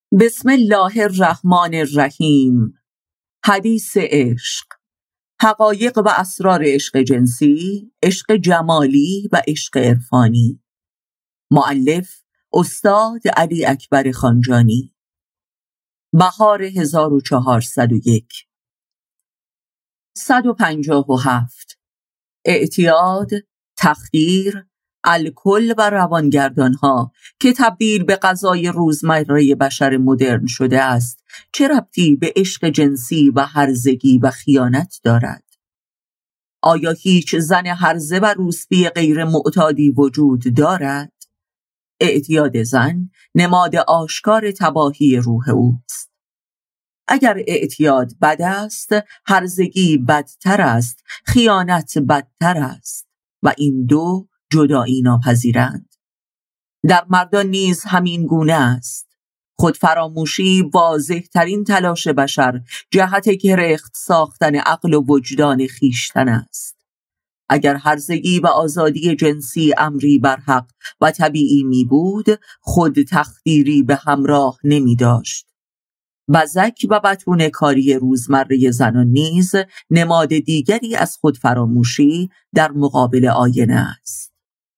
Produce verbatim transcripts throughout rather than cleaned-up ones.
بسم الله الرحمن الرحیم. حدیث عشق، حقایق و اسرار عشق جنسی، عشق جمالی و عشق عرفانی. مؤلف استاد علی اکبر خانجانی. بهار هزار و چهارصد و یک. صد و پنجاه و هفت. اعتیاد، تخدیر، الکل و روانگردانها که تبدیل به غذای روزمره بشر مدرن شده است چه ربطی به عشق جنسی و هرزگی و خیانت دارد؟ آیا هیچ زن هرزه و روسبی غیر معتادی وجود دارد؟ اعتیاد زن نماد آشکار تباهی روح اوست. اگر اعتیاد بد است، هرزگی بدتر است، خیانت بدتر است و این دو جدایی ناپذیرند. در مردان نیز همین گونه است. خودفراموشی واضح ترین تلاش بشر جهت گرفت ساختن عقل و وجدان خیشتن است. اگر هرزگی و آزادی جنسی امری برحق و طبیعی می بود، خود تخدیری به همراه نمی داشت. بزک و بطون کاری روزمره زنان نیز نماد دیگری از خودفراموشی در مقابل آینه است.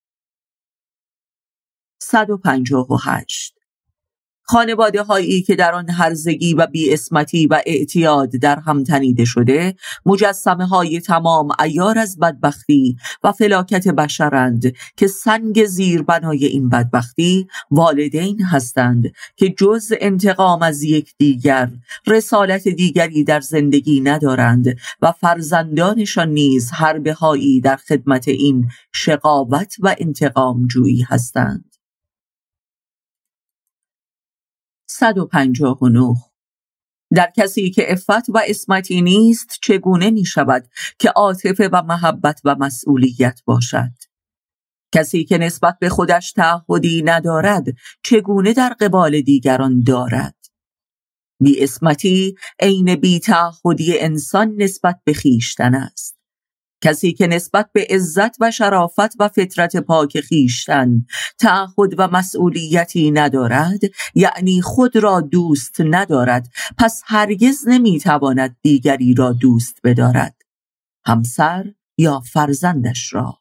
صد و پنجاه و هشت. خانواده هایی که در آن هرزگی و بی‌عصمتی و اعتیاد در هم تنیده شده، مجسمه های تمام عیار از بدبختی و فلاکت بشرند که سنگ زیربنای این بدبختی والدین هستند که جز انتقام از یکدیگر رسالت دیگری در زندگی ندارند و فرزندانشان نیز حربه‌هایی در خدمت این شقاوت و انتقام جویی هستند. صد و پنجاه و نه. در کسی که عفت و عصمتی نیست چگونه می شود که عاطفه و محبت و مسئولیت باشد؟ کسی که نسبت به خودش تعهدی ندارد چگونه در قبال دیگران دارد؟ بی عصمتی عین بی تعهدی انسان نسبت به خویشتن است. کسی که نسبت به عزت و شرافت و فطرت پاک خویشتن تعهد و مسئولیتی ندارد، یعنی خود را دوست ندارد، پس هرگز نمیتواند دیگری را دوست بدارد، همسر یا فرزندش را.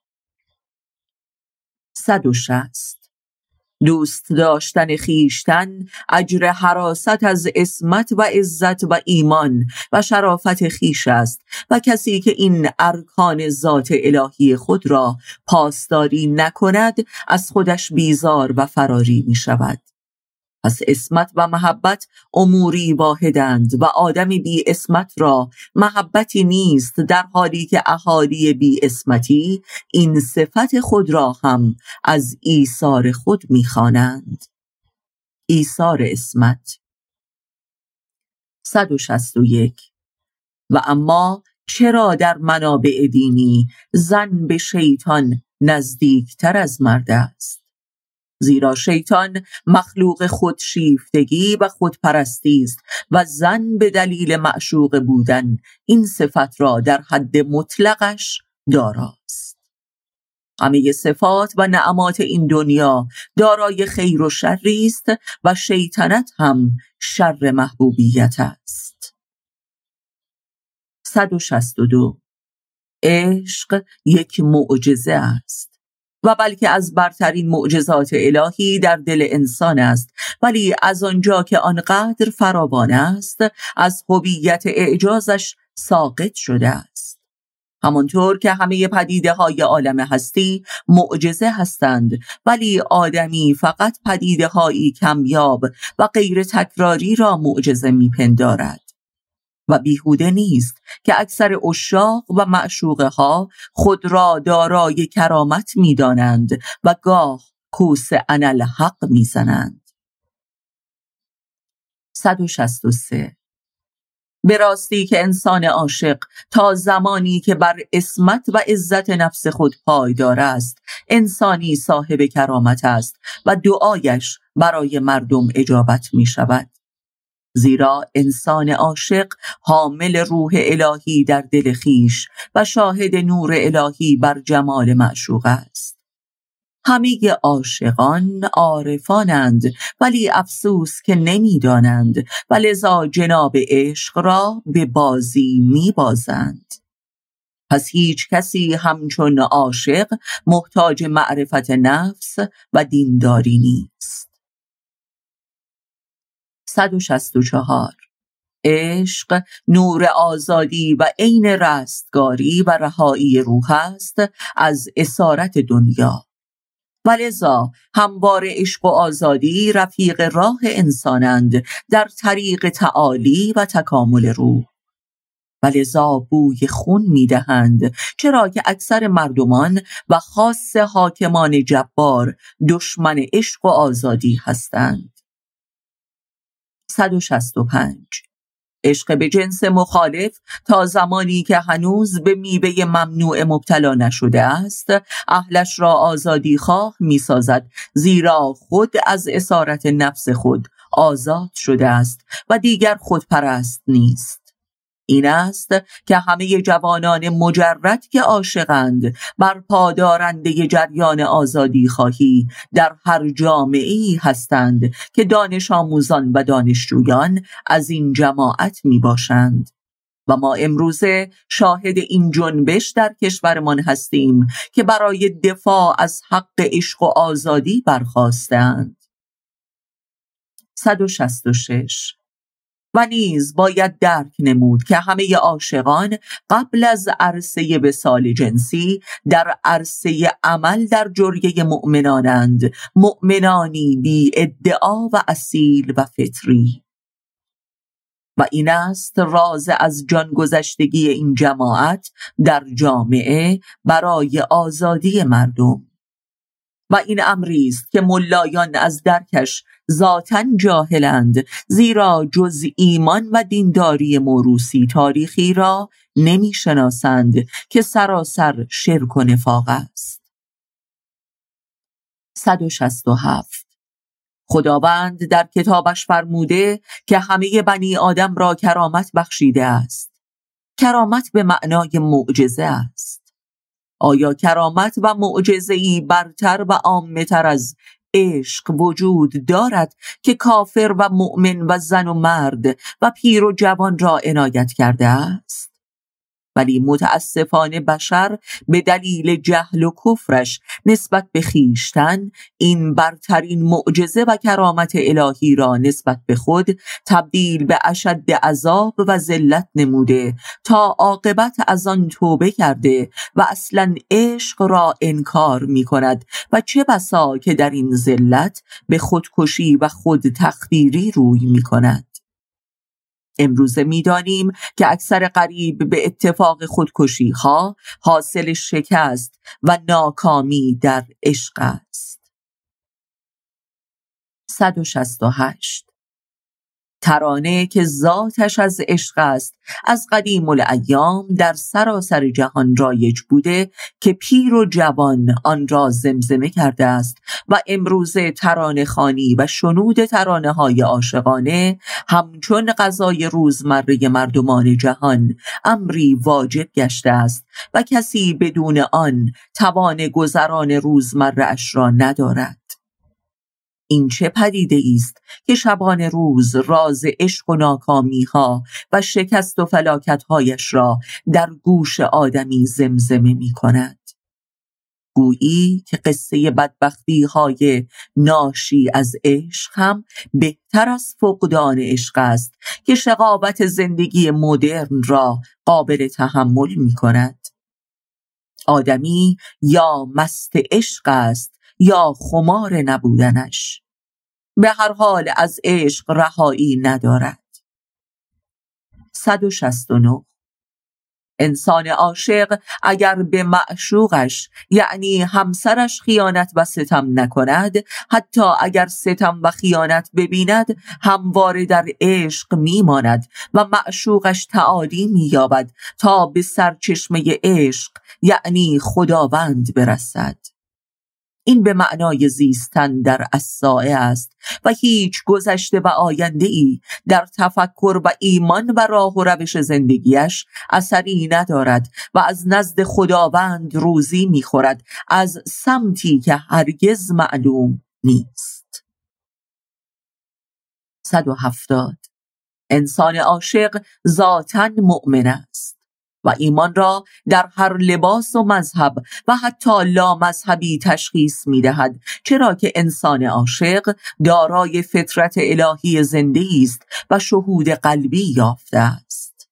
صد و شصت. دوست داشتن خویشتن اجر حراست از عصمت و عزت و ایمان و شرافت خویش است و کسی که این ارکان ذات الهی خود را پاسداری نکند از خودش بیزار و فراری می شود. پس عصمت و محبت اموری واحدند و آدم بی عصمت را محبتی نیست، در حالی که اهالی بی عصمتی این صفت خود را هم از ایثار خود می‌خوانند. ایثار عصمت. صد و شصت و یک. و اما چرا در منابع دینی زن به شیطان نزدیکتر از مرد است؟ زیرا شیطان مخلوق خودشیفتگی و خودپرستی است و زن به دلیل معشوق بودن این صفت را در حد مطلقش داراست. همه صفات و نعمات این دنیا دارای خیر و شری است و شیطنت هم شر محبوبیت است. صد و شصت و دو. عشق یک معجزه است و بلکه از برترین معجزات الهی در دل انسان است، ولی از آنجا که آنقدر فراوان است از هویت اعجازش ساقط شده است. همانطور که همه پدیده های عالم هستی معجزه هستند، ولی آدمی فقط پدیده هایی کمیاب و غیر تکراری را معجزه میپندارد. و بیهوده نیست که اکثر عشاق و معشوقه ها خود را دارای کرامت می دانند و گاه کوس انالحق می زنند. صد و شصت و سه. به راستی که انسان عاشق تا زمانی که بر عصمت و عزت نفس خود پایدار است انسانی صاحب کرامت است و دعایش برای مردم اجابت می شود. زیرا انسان عاشق حامل روح الهی در دل خویش و شاهد نور الهی بر جمال معشوق است. همه عاشقان عارفانند، ولی افسوس که نمی‌دانند و لذا جناب عشق را به بازی می‌بازند. پس هیچ کسی همچون عاشق محتاج معرفت نفس و دینداری نیست. صد و شصت و چهار. عشق نور آزادی و عین رستگاری و رهایی روح است از اسارت دنیا، ولذا همواره عشق و آزادی رفیق راه انسانند در طریق تعالی و تکامل روح، ولذا بوی خون میدهند، چرا که اکثر مردمان و خاص حاکمان جبار دشمن عشق و آزادی هستند. صد و شصت و پنج. عشق به جنس مخالف تا زمانی که هنوز به میوه ممنوع مبتلا نشده است اهلش را آزادی خواه می سازد، زیرا خود از اسارت نفس خود آزاد شده است و دیگر خودپرست نیست. این است که همه جوانان مجرد که عاشقند بر پادارنده جریان آزادی خواهی در هر جامعه‌ای هستند که دانش آموزان و دانشجویان از این جماعت می باشند و ما امروزه شاهد این جنبش در کشورمان هستیم که برای دفاع از حق عشق و آزادی برخاستند. صد و شصت و شش. و نیز باید درک نمود که همه عاشقان قبل از عرصه وصال جنسی در عرصه عمل در جریه مؤمنانند، مؤمنانی بی ادعا و اصیل و فطری. و این است راز از جان گذشتگی این جماعت در جامعه برای آزادی مردم. و این امری است که ملایان از درکش ذاتاً جاهلند، زیرا جز ایمان و دینداری موروثی تاریخی را نمی شناسند که سراسر شرک و نفاق است. صد و شصت و هفت. خداوند در کتابش فرموده که همه بنی آدم را کرامت بخشیده است. کرامت به معنای معجزه است. آیا کرامت و معجزه‌ای برتر و عام‌تر از عشق وجود دارد که کافر و مؤمن و زن و مرد و پیر و جوان را عنایت کرده است؟ ولی متاسفانه بشر به دلیل جهل و کفرش نسبت به خویشتن این برترین معجزه و کرامت الهی را نسبت به خود تبدیل به اشد عذاب و ذلت نموده تا عاقبت از آن توبه کرده و اصلا عشق را انکار می کند و چه بسا که در این ذلت به خودکشی و خود تخدیری روی می کند. امروزه می‌دانیم که اکثر قریب به اتفاق خودکشی ها حاصل شکست و ناکامی در عشق است. صد و شصت و هشت. ترانه که ذاتش از عشق است از قدیم الایام در سراسر جهان رایج بوده که پیر و جوان آن را زمزمه کرده است و امروزه ترانه خوانی و شنود ترانه های عاشقانه همچون غذای روزمره مردمان جهان امری واجب گشته است و کسی بدون آن توان گذران روزمره اش را ندارد. این چه پدیده است که شبان روز راز عشق و ناکامی ها و شکست و فلاکت هایش را در گوش آدمی زمزمه می کند؟ گویی که قصه بدبختی های ناشی از عشق هم بهتر از فقدان عشق است که شقاوت زندگی مدرن را قابل تحمل می کند. آدمی یا مست عشق است یا خمار نبودنش، به هر حال از عشق رهایی ندارد. صد و شصت و نه. انسان عاشق اگر به معشوقش یعنی همسرش خیانت و ستم نکند، حتی اگر ستم و خیانت ببیند همواره در عشق میماند و معشوقش تعالی مییابد تا به سرچشمه عشق یعنی خداوند برسد. این به معنای زیستن در الساعه است و هیچ گذشته و آینده‌ای در تفکر و ایمان و راه و روش زندگیش اثری ندارد و از نزد خداوند روزی می‌خورد از سمتی که هرگز معلوم نیست. صد و هفتاد. انسان عاشق ذاتاً مؤمن است و ایمان را در هر لباس و مذهب و حتی لامذهبی تشخیص می‌دهد، چرا که انسان عاشق دارای فطرت الهی زنده‌ای است و شهود قلبی یافته است.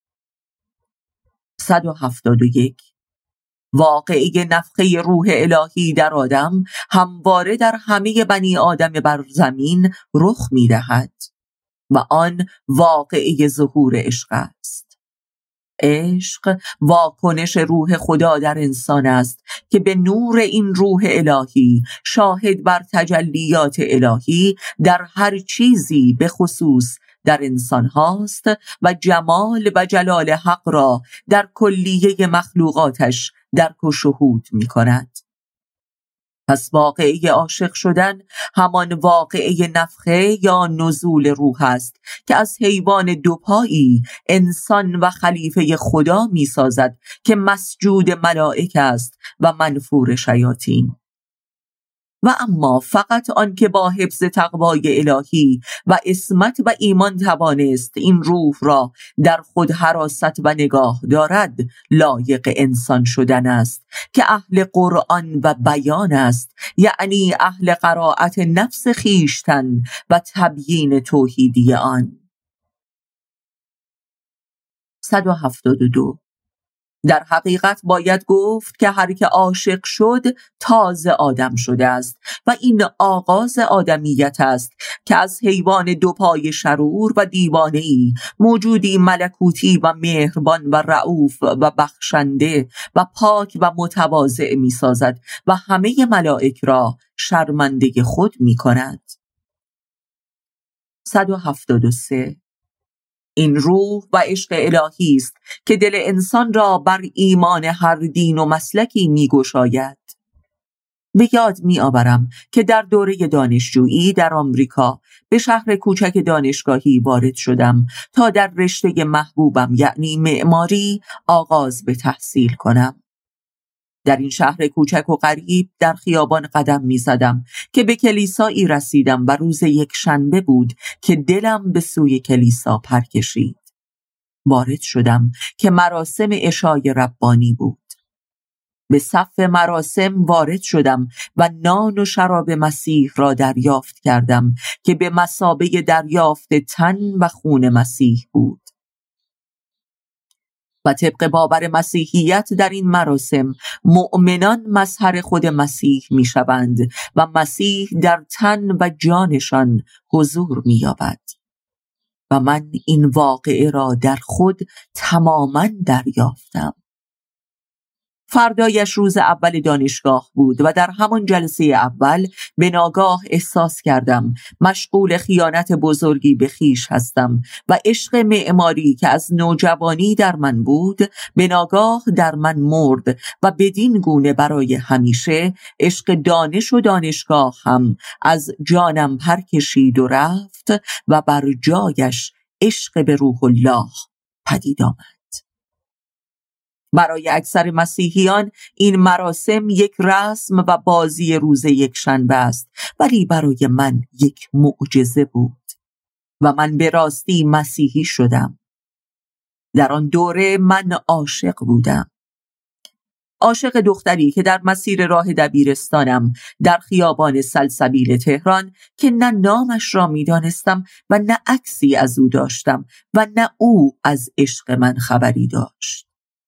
صد و هفتاد و یک. واقعه نفخه روح الهی در آدم همواره در همه بنی آدم بر زمین رخ می‌دهد و آن واقعه ظهور عشق است. عشق واکنش روح خدا در انسان است که به نور این روح الهی شاهد بر تجلیات الهی در هر چیزی به خصوص در انسان هاست و جمال و جلال حق را در کلیه مخلوقاتش درک و شهود می کند. پس واقعه عاشق شدن همان واقعه نفخه یا نزول روح است که از حیوان دوپایی انسان و خلیفه خدا می سازد که مسجود ملائک است و منفور شیاطین. و اما فقط آن که با حفظ تقوای الهی و عصمت و ایمان توانست این روح را در خود حراست و نگاه دارد لایق انسان شدن است که اهل قرآن و بیان است، یعنی اهل قرائت نفس خیشتن و تبیین توحیدی آن. صد و هفتاد و دو. در حقیقت باید گفت که هر که عاشق شد تازه آدم شده است و این آغاز آدمیت است که از حیوان دوپای شرور و دیوانه‌ای موجودی ملکوتی و مهربان و رئوف و بخشنده و پاک و متواضع می سازد و همه ملائک را شرمنده خود می کند. صد و هفتاد و سه. این روح و عشق الهی است که دل انسان را بر ایمان هر دین و مسلکی می گشاید. به یاد می آورم که در دوره دانشجویی در آمریکا به شهر کوچک دانشگاهی وارد شدم تا در رشته محبوبم یعنی معماری آغاز به تحصیل کنم. در این شهر کوچک و غریب در خیابان قدم می زدم که به کلیسایی رسیدم و روز یک شنبه بود که دلم به سوی کلیسا پر کشید. وارد شدم که مراسم عشای ربانی بود. به صف مراسم وارد شدم و نان و شراب مسیح را دریافت کردم که به مثابه دریافت تن و خون مسیح بود. و طبق باور مسیحیت در این مراسم مؤمنان مظهر خود مسیح می شوند و مسیح در تن و جانشان حضور می یابد. و من این واقعه را در خود تماماً دریافتم. فردایش روز اول دانشگاه بود و در همان جلسه اول به ناگاه احساس کردم مشغول خیانت بزرگی به خویش هستم و عشق معماری که از نوجوانی در من بود به ناگاه در من مرد و بدین گونه برای همیشه عشق دانش و دانشگاه هم از جانم پر کشید و رفت و بر جایش عشق به روح الله پدید آمد. برای اکثر مسیحیان این مراسم یک رسم و بازی روز یک شنبه است، ولی برای من یک معجزه بود و من به راستی مسیحی شدم. در آن دوره من عاشق بودم. عاشق دختری که در مسیر راه دبیرستانم در خیابان سلسبیل تهران که نه نامش را می دانستم و نه عکسی از او داشتم و نه او از عشق من خبری داشت.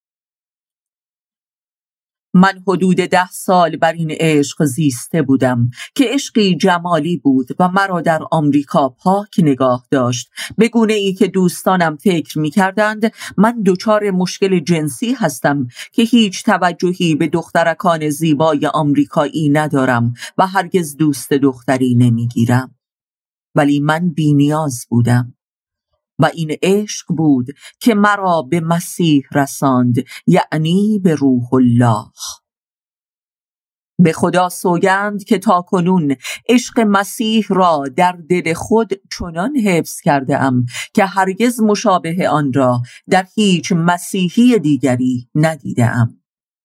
من حدود ده سال بر این عشق زیسته بودم که عشقی جمالی بود و مرا در آمریکا پاک نگاه داشت، به گونه ای که دوستانم فکر می کردند من دچار مشکل جنسی هستم که هیچ توجهی به دخترکان زیبای آمریکایی ندارم و هرگز دوست دختری نمی گیرم. ولی من بی نیاز بودم و این عشق بود که مرا به مسیح رساند، یعنی به روح الله. به خدا سوگند که تاکنون عشق مسیح را در دل خود چنان حفظ کرده ام که هرگز مشابه آن را در هیچ مسیحی دیگری ندیده ام.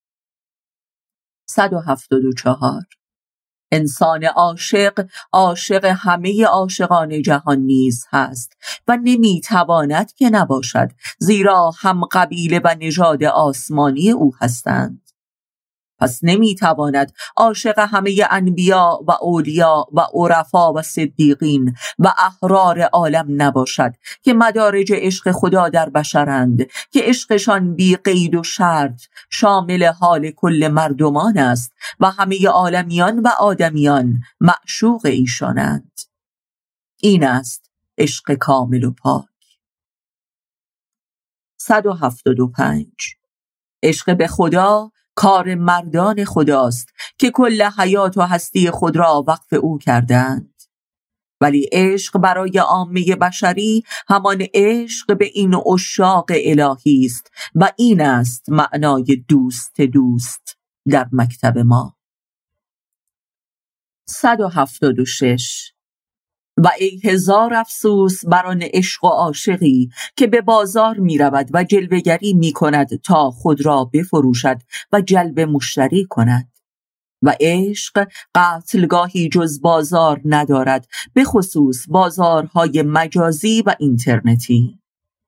صد و هفتاد و چهار. انسان عاشق عاشق همه عاشقان جهان نیز هست و نمیتواند که نباشد، زیرا هم قبیله و نژاد آسمانی او هستند. پس نمیتواند عاشق همه انبیا و اولیا و عرفا و صدیقین و احرار عالم نباشد که مدارج عشق خدا در بشرند، که عشقشان بی قید و شرط شامل حال کل مردمان است و همه عالمیان و آدمیان معشوق ایشانند. این است عشق کامل و پاک. صد و هفتاد و پنج. عشق به خدا کار مردان خداست که کل حیات و هستی خود را وقف او کردند، ولی عشق برای عامه بشری همان عشق به این عشاق الهی است و این است معنای دوست دوست در مکتب ما. صد و هفتاد و شش. و ای هزار افسوس بر آن عشق و عاشقی که به بازار می رود و جلوه‌گری می کند تا خود را بفروشد و جلب مشتری کند، و عشق قتلگاهی جز بازار ندارد، به خصوص بازارهای مجازی و اینترنتی.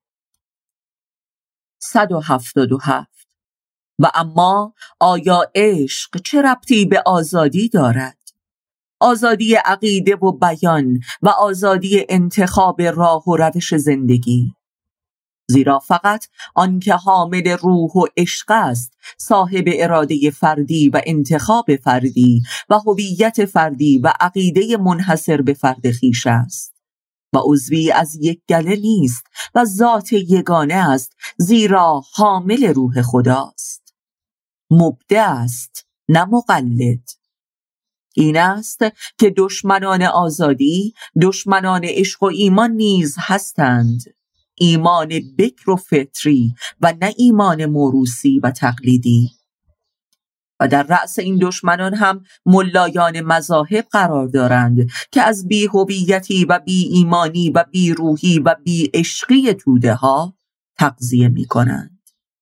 صد و هفتاد و هفت. و اما آیا عشق چه ربطی به آزادی دارد؟ آزادی عقیده و بیان و آزادی انتخاب راه و روش زندگی. زیرا فقط آنکه حامل روح و عشق است صاحب اراده فردی و انتخاب فردی و هویت فردی و عقیده منحصر به فرد خویش است و عضوی از یک گله نیست و ذات یگانه است، زیرا حامل روح خداست. مبدع است نه مقلد. این است که دشمنان آزادی دشمنان عشق و ایمان نیز هستند، ایمان بکر و فطری و نه ایمان موروثی و تقلیدی. و در رأس این دشمنان هم ملایان مذاهب قرار دارند که از بی هویتی و بی ایمانی و بی روحی و بی عشقی توده ها تغذیه می کنند.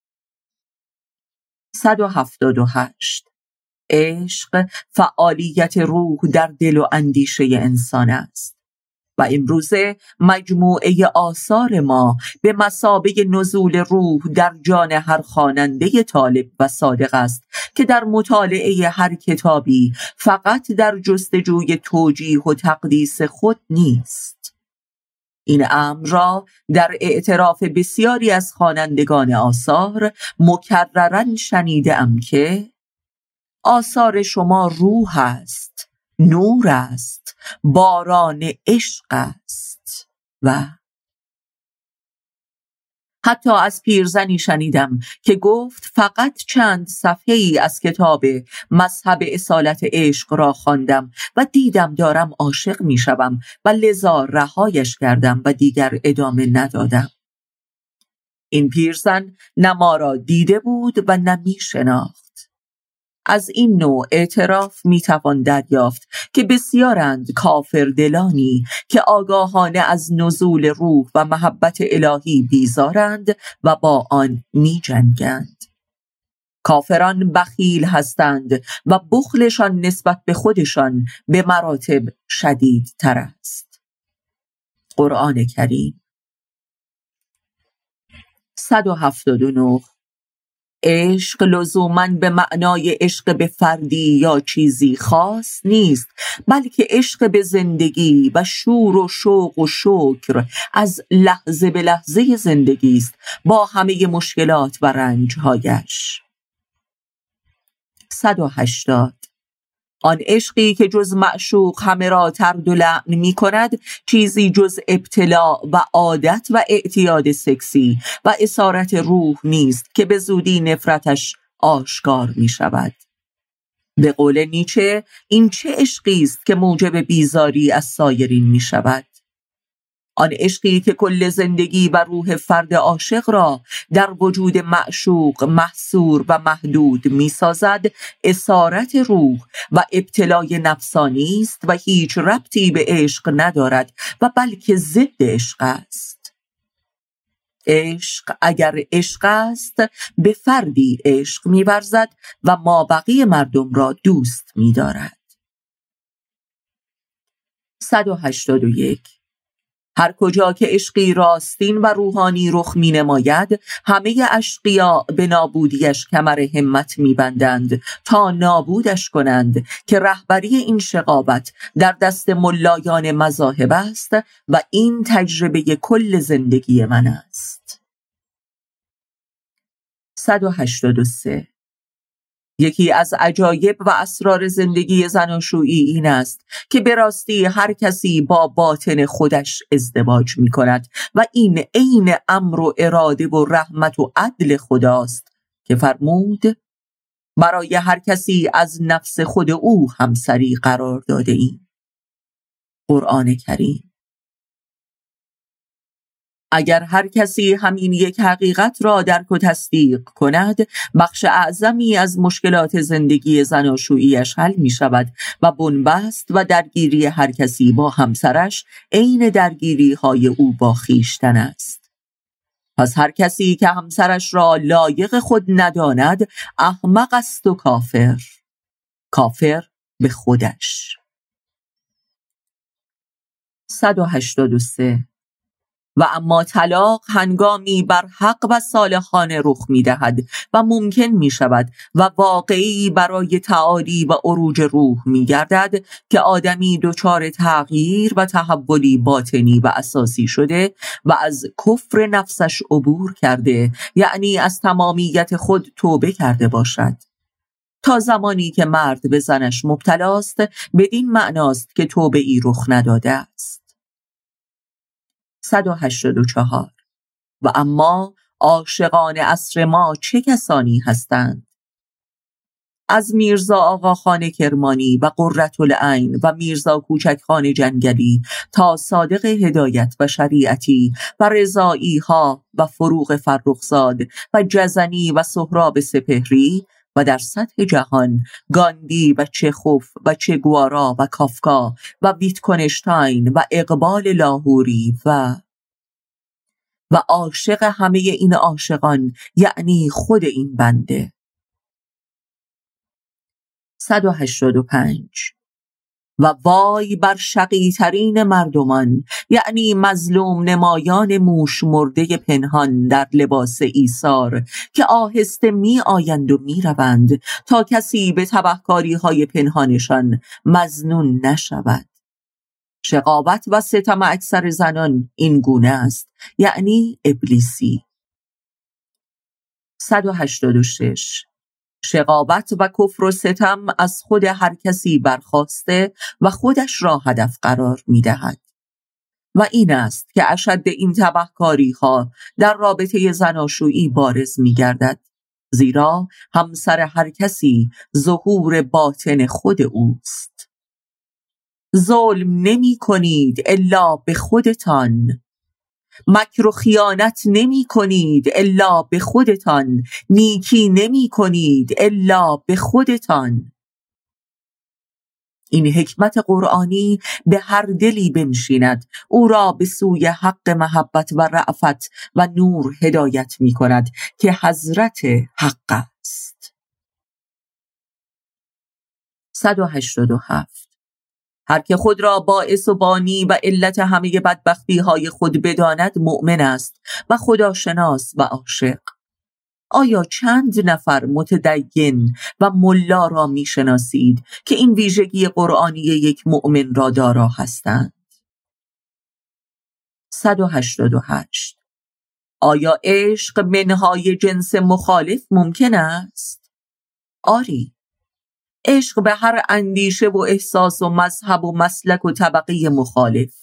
صد و هفتاد و هشت. عشق فعالیت روح در دل و اندیشه انسان است و امروزه مجموعه آثار ما به مثابه نزول روح در جان هر خواننده طالب و صادق است که در مطالعه هر کتابی فقط در جستجوی توجیه و تقدیس خود نیست. این امر را در اعتراف بسیاری از خوانندگان آثار مکرراً شنیده‌ام که آثار شما روح است، نور است، باران عشق است. و حتی از پیرزنی شنیدم که گفت فقط چند صفحه‌ای از کتاب مذهب اصالت عشق را خواندم و دیدم دارم عاشق می شوم و لذا رهایش کردم و دیگر ادامه ندادم. این پیرزن نه ما را دیده بود و نه می شناخت. از این نوع اعتراف میتوان دریافت که بسیارند کافر دلانی که آگاهانه از نزول روح و محبت الهی بیزارند و با آن می جنگند. کافران بخیل هستند و بخلشان نسبت به خودشان به مراتب شدید تر است. قرآن کریم. صد و هفتاد و نه. عشق لزوماً به معنای عشق به فردی یا چیزی خاص نیست، بلکه عشق به زندگی و شور و شوق و شکر از لحظه به لحظه زندگی است با همه مشکلات و رنجهایش. صد و هشتاد. آن عشقی که جز معشوق همه را طرد و لعن می کند چیزی جز ابتلاع و عادت و اعتیاد سکسی و اسارت روح نیست که به زودی نفرتش آشکار می شود. به قول نیچه این چه عشقی است که موجب بیزاری از سایرین می شود؟ آن عشقی که کل زندگی و روح فرد عاشق را در وجود معشوق محصور و محدود می سازد، اسارت روح و ابتلای نفسانی است و هیچ ربطی به عشق ندارد و بلکه ضد عشق است. عشق اگر عشق است به فردی عشق می ورزد و مابقی مردم را دوست می دارد. صد و هشتاد و یک. هر کجا که عشقی راستین و روحانی رخ می نماید، همه اشقیا به نابودیش کمر همت می بندند تا نابودش کنند، که رهبری این شقاوت در دست ملایان مذاهب است و این تجربه کل زندگی من است. صد و هشتاد و سه. یکی از عجایب و اسرار زندگی زناشویی این است که به راستی هر کسی با باطن خودش ازدواج می کند و این عین امر و اراده و رحمت و عدل خداست که فرمود برای هر کسی از نفس خود او همسری قرار داده ایم. قرآن کریم. اگر هر کسی همین یک حقیقت را درک و تصدیق کند، بخش اعظمی از مشکلات زندگی زناشوییش حل می شود و بنبست و درگیری هر کسی با همسرش عین درگیری های او با خویشتن است. پس هر کسی که همسرش را لایق خود نداند احمق است و کافر. کافر به خودش. صد و هشتاد و سه. و اما طلاق هنگامی بر حق و صالحانه رخ می دهد و ممکن می شود و واقعی برای تعالی و عروج روح می گردد که آدمی دچار تغییر و تحولی باطنی و اساسی شده و از کفر نفسش عبور کرده، یعنی از تمامیت خود توبه کرده باشد. تا زمانی که مرد به زنش مبتلاست، بدین معناست که توبه ای رخ نداده است. صد و هشتاد و چهار. و اما عاشقان عصر ما چه کسانی هستند؟ از میرزا آقاخان کرمانی و قرةالعین و میرزا کوچکخان جنگلی تا صادق هدایت و شریعتی و رضایی ها و فروغ فرخزاد و جزنی و سهراب سپهری و در سطح جهان گاندی و چخوف و چگوارا و کافکا و ویتکنشتاین و اقبال لاهوری و و عاشق همه این عاشقان، یعنی خود این بنده. صد و هشتاد و پنج. و وای بر شقی ترین مردمان، یعنی مظلوم نمایان موش مرده پنهان در لباس ایثار، که آهسته می آیند و می روند تا کسی به تبهکاری های پنهانشان مظنون نشود. شقاوت و ستم اکثر زنان این گونه است، یعنی ابلیسی. صد و هشتاد و شش. شقاوت و کفر و ستم از خود هر کسی برخاسته و خودش را هدف قرار می دهد. و این است که اشد این تبهکاری ها در رابطه زناشویی بارز می گردد، زیرا همسر هر کسی ظهور باطن خود اوست. ظلم نمی کنید الا به خودتان، مکر و خیانت نمی کنید الا به خودتان، نیکی نمی کنید الا به خودتان. این حکمت قرآنی به هر دلی بنشیند، او را به سوی حق محبت و رأفت و نور هدایت می کند که حضرت حق است. صد و هشتاد و هفت. هر که خود را باعث و بانی و علت همه بدبختی های خود بداند مؤمن است و خداشناس و عاشق. آیا چند نفر متدین و ملا را می شناسید که این ویژگی قرآنی یک مؤمن را دارا هستند؟ صد و هشتاد و هشت. آیا عشق منهای جنس مخالف ممکن است؟ آری. عشق به هر اندیشه و احساس و مذهب و مسلک و طبقه مخالف.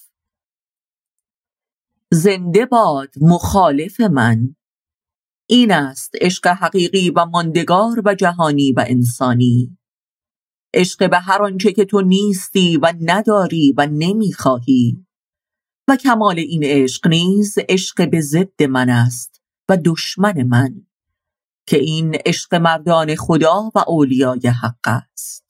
زنده باد مخالف من. این است عشق حقیقی و ماندگار و جهانی و انسانی. عشق به هر آنچه که تو نیستی و نداری و نمیخواهی. و کمال این عشق نیز عشق به ضد من است و دشمن من، که این عشق مردان خدا و اولیای حق است.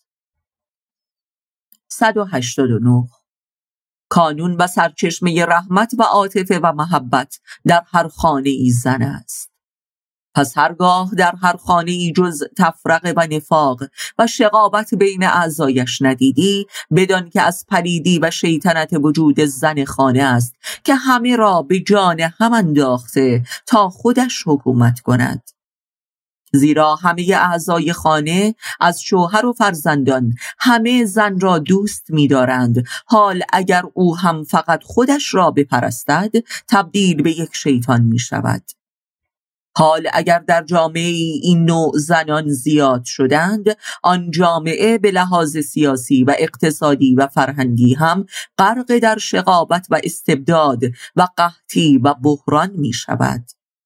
صد و هشتاد و نه. کانون و سرچشمه رحمت و عاطفه و محبت در هر خانه ای زن است. پس هرگاه در هر خانه ای جز تفرقه و نفاق و شقاقت بین اعضایش ندیدی، بدان که از پلیدی و شیطنت وجود زن خانه است که همه را به جان هم انداخته تا خودش حکومت کند. زیرا همه اعضای خانه از شوهر و فرزندان همه زن را دوست می دارند، حال اگر او هم فقط خودش را بپرستد تبدیل به یک شیطان می شود. حال اگر در جامعه این نوع زنان زیاد شدند، آن جامعه به لحاظ سیاسی و اقتصادی و فرهنگی هم غرق در شقاقت و استبداد و قحطی و بحران می شود.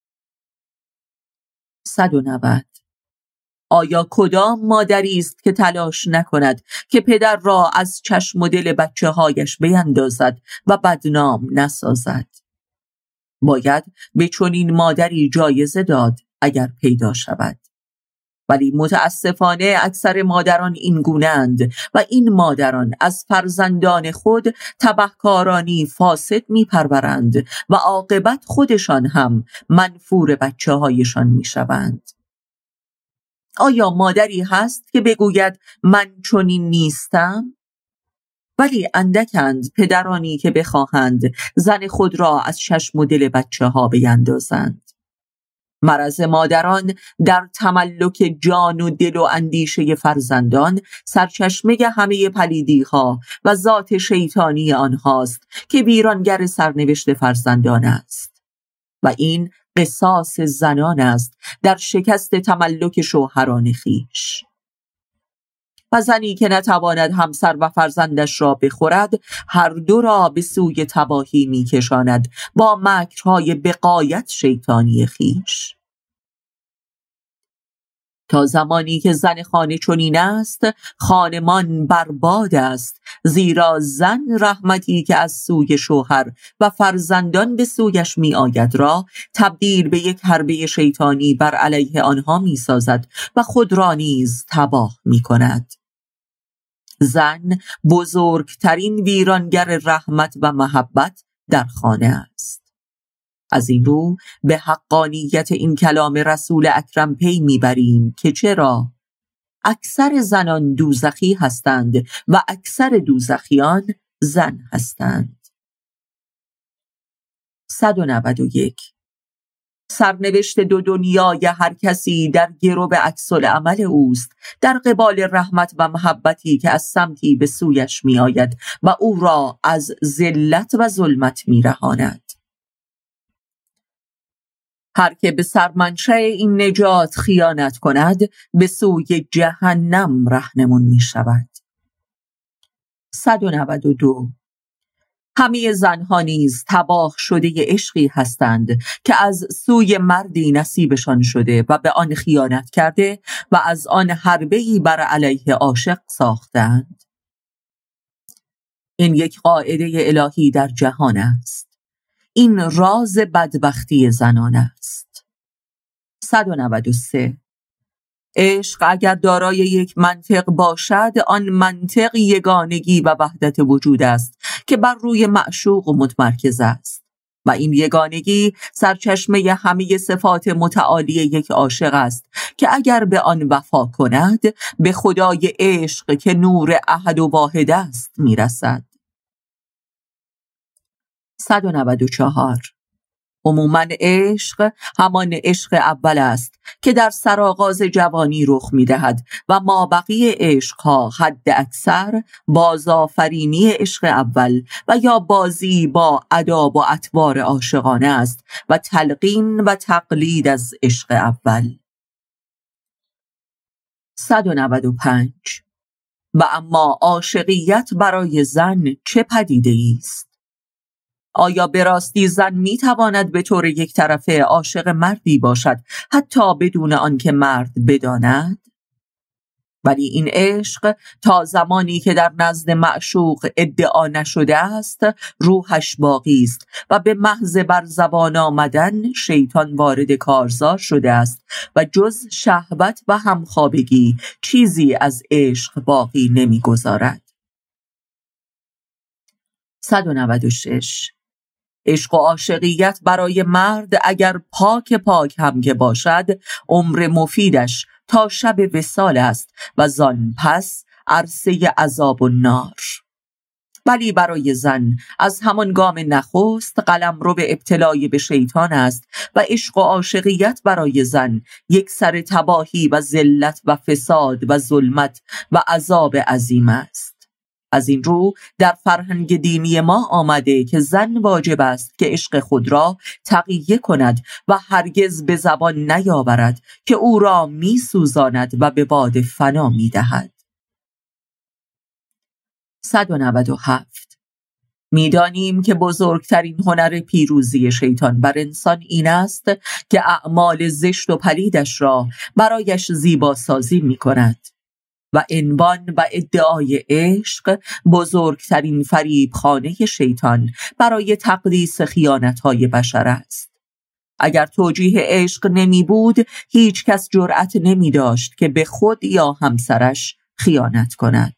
صد و نود. آیا کدام مادری است که تلاش نکند که پدر را از چشم و دل بچه هایش بیندازد و بدنام نسازد؟ باید به چنین مادری جایزه داد اگر پیدا شود. ولی متاسفانه اکثر مادران این گونه‌اند و این مادران از فرزندان خود تبهکارانی فاسد میپرورند و عاقبت خودشان هم منفور بچه هایشان میشوند. آیا مادری هست که بگوید من چنین نیستم؟ ولی اندکند پدرانی که بخواهند زن خود را از چشم و دل بچه ها بیندازند. مرض مادران در تملک جان و دل و اندیشه فرزندان سرچشمه همه پلیدی ها و ذات شیطانی آنهاست که ویرانگر سرنوشت فرزندان است. و این قصاص زنان است در شکست تملک شوهران خویش. و زنی که نتواند همسر و فرزندش را بخورد، هر دو را به سوی تباهی می کشاند با مکرهای بغایت شیطانی خویش. تا زمانی که زن خانه چنین است، خانمان برباد است، زیرا زن رحمتی که از سوی شوهر و فرزندان به سویش می آید را تبدیل به یک حربه شیطانی بر علیه آنها می سازد و خود را نیز تباه می کند. زن بزرگترین ویرانگر رحمت و محبت در خانه است. از این رو به حقانیت این کلام رسول اکرم پی میبریم که چرا اکثر زنان دوزخی هستند و اکثر دوزخیان زن هستند. صد و نود و یک. سرنوشت دو دنیای هر کسی در گرو عکس العمل اوست، در قبال رحمت و محبتی که از سمتی به سویش می آید و او را از ذلت و ظلمت می رهاند. هر که به سرمنشأ این نجات خیانت کند به سوی جهنم رهنمون می شود. صد و نود و دو. همه زنها نیز تباه شده عشقی هستند که از سوی مردی نصیبشان شده و به آن خیانت کرده و از آن حربه‌ای بر علیه عاشق ساختند. این یک قاعده الهی در جهان است. این راز بدبختی زنان است. صد و نود و سه. عشق اگر دارای یک منطق باشد، آن منطق یگانگی و وحدت وجود است که بر روی معشوق متمرکز است و این یگانگی سرچشمه همه صفات متعالی یک عاشق است که اگر به آن وفا کند به خدای عشق که نور احد و واحد است میرسد. صد و نود و چهار. عموماً عشق همان عشق اول است که در سرآغاز جوانی رخ می‌دهد و مابقی عشق‌ها حد اکثر بازآفرینی عشق اول و یا بازی با آداب و اطوار عاشقانه است و تلقین و تقلید از عشق اول. صد و نود و پنج. و اما عاشقیت برای زن چه پدیده است؟ آیا به راستی زن می تواند به طور یک طرفه عاشق مردی باشد حتی بدون آنکه مرد بداند؟ ولی این عشق تا زمانی که در نزد معشوق ادعا نشده است روحش باقی است و به محض بر زبان آمدن شیطان وارد کارزار شده است و جز شهوت و همخوابگی چیزی از عشق باقی نمی‌گذارد. صد و نود و شش. عشق و عاشقیت برای مرد اگر پاک پاک هم که باشد عمر مفیدش تا شب وصال است و زان پس عرصه عذاب و نار. ولی برای زن از همان گام نخست قلمرو به ابتلای به شیطان است و عشق و عاشقیت برای زن یک سر تباهی و ذلت و فساد و ظلمت و عذاب عظیم است. از این رو در فرهنگ دینی ما آمده که زن واجب است که عشق خود را تقیه کند و هرگز به زبان نیاورد که او را می سوزاند و به باد فنا می دهد. صد و نود و هفت. می دانیم که بزرگترین هنر پیروزی شیطان بر انسان این است که اعمال زشت و پلیدش را برایش زیبا سازی می کند و عنوان و ادعای عشق بزرگترین فریبخانه شیطان برای تقدیس خیانت‌های بشر است. اگر توجیه عشق نمی بود هیچ کس جرأت نمی داشت که به خود یا همسرش خیانت کند.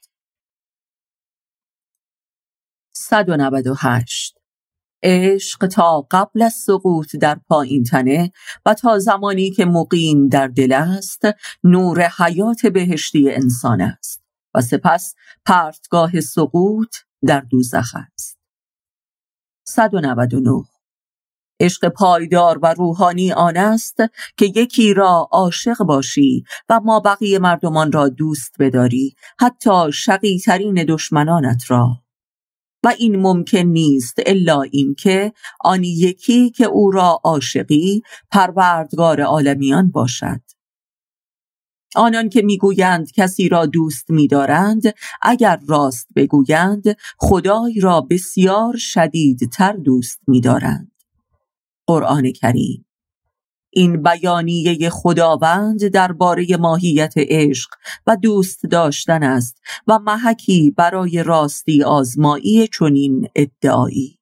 صد و نود و هشت. عشق تا قبل از سقوط در پایین تنه و تا زمانی که مقیم در دل است نور حیات بهشتی انسان است و سپس پرتگاه سقوط در دوزخ است. صد و نود و نه. عشق پایدار و روحانی آن است که یکی را عاشق باشی و ما بقیه مردمان را دوست بداری، حتی شقی ترین دشمنانت را. و این ممکن نیست الا اینکه آن یکی که او را عاشقی پروردگار عالمیان باشد. آنان که میگویند کسی را دوست می‌دارند اگر راست بگویند خدای را بسیار شدیدتر دوست می‌دارند. قرآن کریم. این بیانیه خداوند درباره ماهیت عشق و دوست داشتن است و محکی برای راستی آزمایی چنین ادعایی.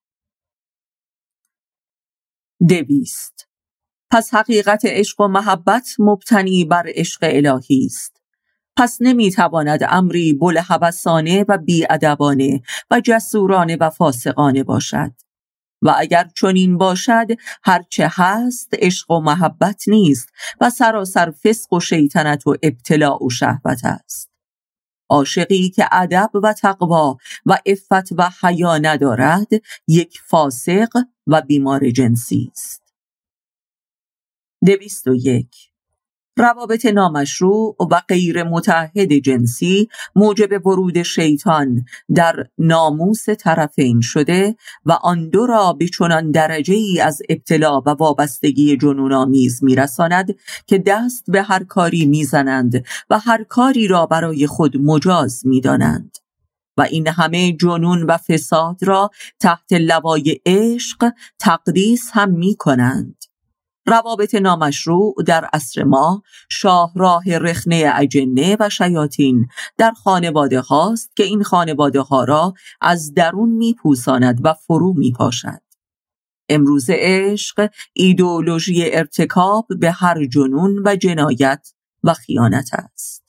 دویست. پس حقیقت عشق و محبت مبتنی بر عشق الهی است. پس نمیتواند امری بوالهوسانه و بی‌ادبانه و جسورانه و فاسقانه باشد. و اگر چنین باشد هرچه هست عشق و محبت نیست و سراسر فسق و شیطنت و ابتلاع و شهوت است. عاشقی که ادب و تقوا و عفت و حیا ندارد یک فاسق و بیمار جنسی است. دویست و یک. روابط نامشروع و غیر متعهد جنسی موجب ورود شیطان در ناموس طرفین شده و آن دو را به چنان درجه ای از ابتلا و وابستگی جنون‌آمیز میرساند که دست به هر کاری میزنند و هر کاری را برای خود مجاز میدانند و این همه جنون و فساد را تحت لوای عشق تقدیس هم میکنند. روابط نامشروع در عصر ما شاهراه رخنه اجنه و شیاطین در خانواده هاست که این خانواده ها را از درون میپوساند و فرو میپاشد. امروز عشق ایدئولوژی ارتکاب به هر جنون و جنایت و خیانت است.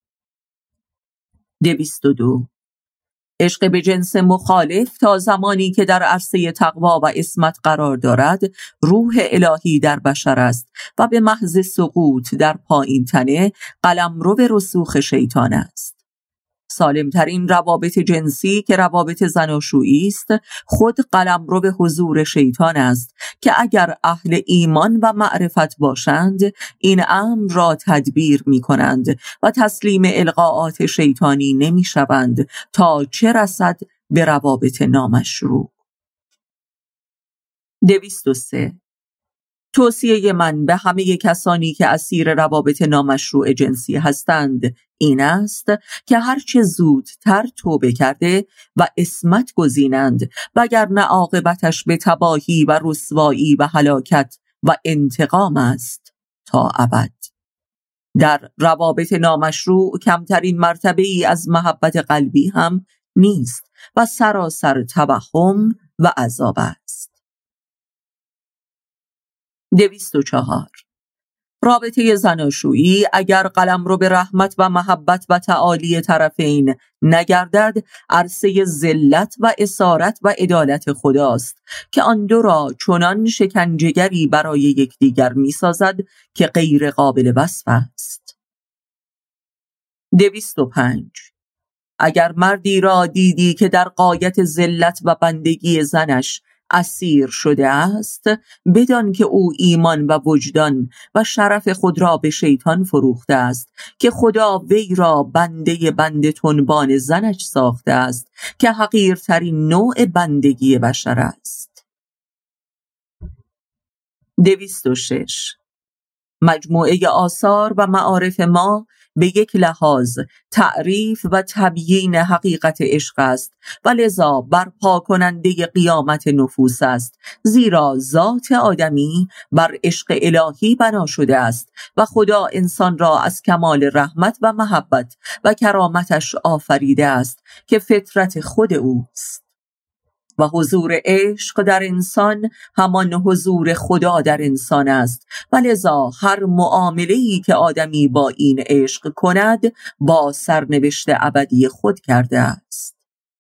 دویست و دو. عشق به جنس مخالف تا زمانی که در عرصه تقوا و عصمت قرار دارد روح الهی در بشر است و به محض سقوط در پایین تنه قلمرو به رسوخ شیطان است. سالمترین روابط جنسی که روابط زناشویی است خود قلمرو به حضور شیطان است که اگر اهل ایمان و معرفت باشند این امر را تدبیر می کنند و تسلیم القاءات شیطانی نمی شوند تا چه رسد به روابط نامشروع. دویست و سه. توصیه من به همه کسانی که اسیر روابط نامشروع جنسی هستند این است که هرچه زودتر توبه کرده و عصمت گزینند وگرنه عاقبتش به تباهی و رسوایی و هلاکت و انتقام است تا ابد. در روابط نامشروع کمترین مرتبه ای از محبت قلبی هم نیست و سراسر توهم و عذاب است. دویست و چهار. رابطه زناشویی اگر قلمرو به رحمت و محبت و تعالی طرفین نگردد، عرصه ذلت و اسارت و عدالت خداست که آن دو را چنان شکنجه‌گری برای یکدیگر می‌سازد که غیر قابل وصف است. دویست و پنج. اگر مردی را دیدی که در غایت ذلت و بندگی زنش اسیر شده است، بدان که او ایمان و وجدان و شرف خود را به شیطان فروخته است که خدا وی را بنده بنده تنبان زنش ساخته است که حقیرترین نوع بندگی بشر است. دویست و شش. مجموعه آثار و معارف ما به یک لحاظ تعریف و تبیین حقیقت عشق است و لذا برپا کننده قیامت نفوس است، زیرا ذات آدمی بر عشق الهی بنا شده است و خدا انسان را از کمال رحمت و محبت و کرامتش آفریده است که فطرت خود اوست و حضور عشق در انسان همان حضور خدا در انسان است و لذا هر معامله‌ای که آدمی با این عشق کند با سرنوشت ابدی خود کرده است.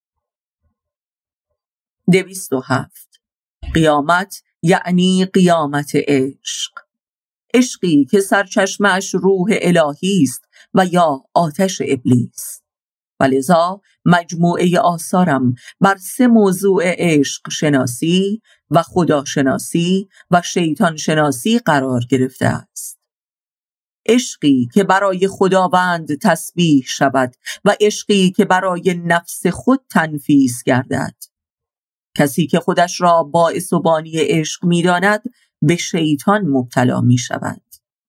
دویست و هفت. قیامت یعنی قیامت عشق، عشقی که سرچشمش روح الهی است و یا آتش ابلیس، و لذا مجموعه آثارم بر سه موضوع عشق شناسی و خدا شناسی و شیطان شناسی قرار گرفته است. عشقی که برای خداوند تسبیح شود و عشقی که برای نفس خود تنفیس گردد. کسی که خودش را باعث و بانی عشق می داند به شیطان مبتلا می شود.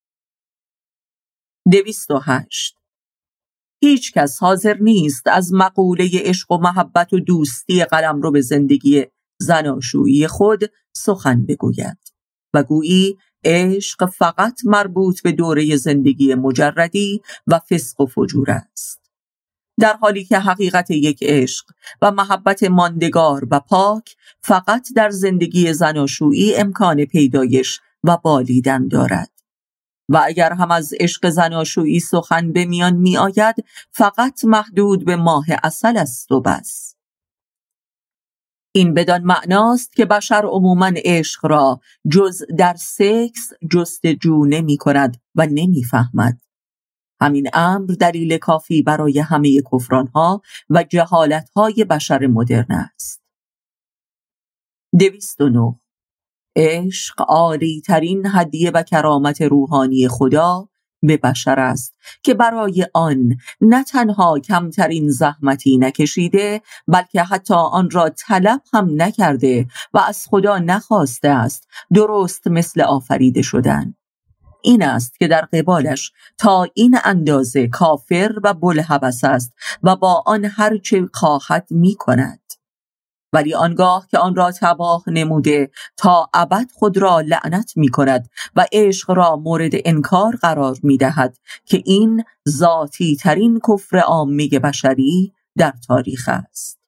دویست و هشت. هیچ کس حاضر نیست از مقوله عشق و محبت و دوستی قلمرو به زندگی زناشویی خود سخن بگوید و گویی عشق فقط مربوط به دوره زندگی مجردی و فسق و فجور است، در حالی که حقیقت یک عشق و محبت ماندگار و پاک فقط در زندگی زناشویی امکان پیدایش و بالیدن دارد. و اگر هم از عشق زناشویی سخن به میان می آید، فقط محدود به ماه عسل است و بس. این بدان معناست که بشر عموماً عشق را جز در سکس جستجو نمی کند و نمی فهمد. همین امر دلیل کافی برای همه کفرانها و جهالتهای بشر مدرن است. دویست و نه. عشق عالی ترین هدیه و کرامت روحانی خدا به بشر است که برای آن نه تنها کمترین زحمتی نکشیده، بلکه حتی آن را طلب هم نکرده و از خدا نخواسته است، درست مثل آفریده شدن. این است که در قبالش تا این اندازه کافر و بوالهوس است و با آن هر چه خواهد می کند. ولی آنگاه که آن را تباه نموده تا ابد خود را لعنت می کند و عشق را مورد انکار قرار می دهد که این ذاتی ترین کفر عامه بشری در تاریخ است.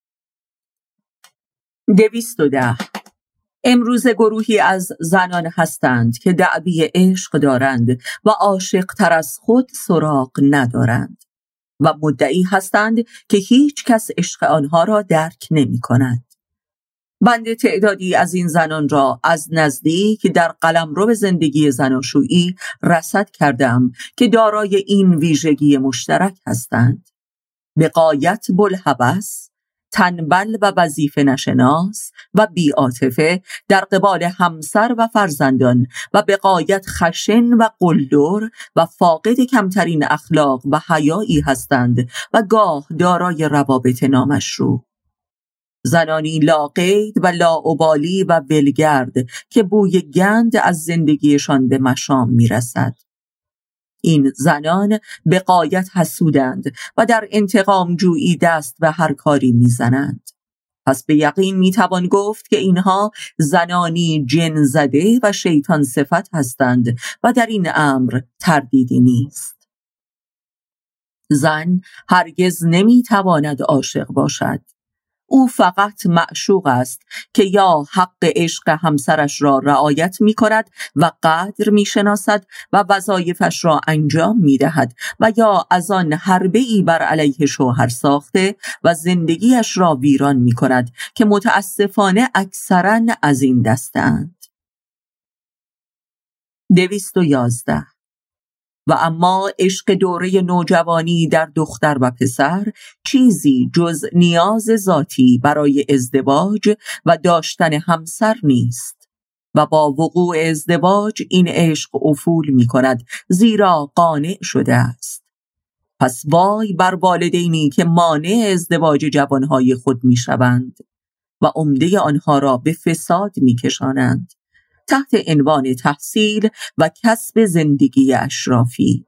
دویست و ده. امروز گروهی از زنان هستند که دعوی عشق دارند و عاشق تر از خود سراغ ندارند و مدعی هستند که هیچ کس عشق آنها را درک نمی کند. بنده تعدادی از این زنان را از نزدیک در قلمرو زندگی زناشویی رصد کردم که دارای این ویژگی مشترک هستند: به غایت بوالهوس، تنبل و وظیفه نشناس و بی‌عاطفه در قبال همسر و فرزندان و به غایت خشن و قلدر و فاقد کمترین اخلاق و حیایی هستند و گاه دارای روابط نامشروع. زنانی لاقید و لاابالی و ولگرد که بوی گند از زندگیشان به مشام میرسد. این زنان به غایت حسودند و در انتقام جویی دست و هر کاری میزنند. پس به یقین میتوان گفت که اینها زنانی جن زده و شیطان صفت هستند و در این امر تردیدی نیست. زن هرگز نمیتواند عاشق باشد. او فقط معشوق است که یا حق عشق همسرش را رعایت می کند و قدر می شناسد و وظایفش را انجام می دهد و یا از آن حربه‌ای بر علیه شوهر ساخته و زندگیش را ویران می کند که متاسفانه اکثراً از این دستند. دویست و یازده. و اما عشق دوره نوجوانی در دختر و پسر چیزی جز نیاز ذاتی برای ازدواج و داشتن همسر نیست و با وقوع ازدواج این عشق افول می کند، زیرا قانع شده است. پس وای بر والدینی که مانع ازدواج جوانهای خود می شوند و عمده آنها را به فساد می کشانند تحت عنوان تحصیل و کسب زندگی اشرافی.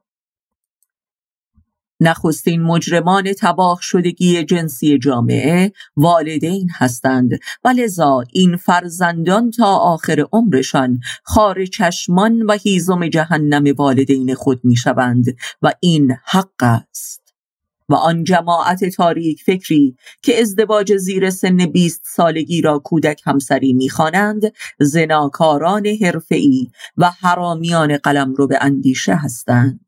نخستین مجرمان تباه شدگی جنسی جامعه والدین هستند و لذا این فرزندان تا آخر عمرشان خار چشمان و هیزم جهنم والدین خود می شوند و این حق است. و آن جماعت تاریک فکری که ازدواج زیر سن بیست سالگی را کودک همسری می‌خوانند، زناکاران حرفه‌ای و حرامیان قلمرو به اندیشه هستند.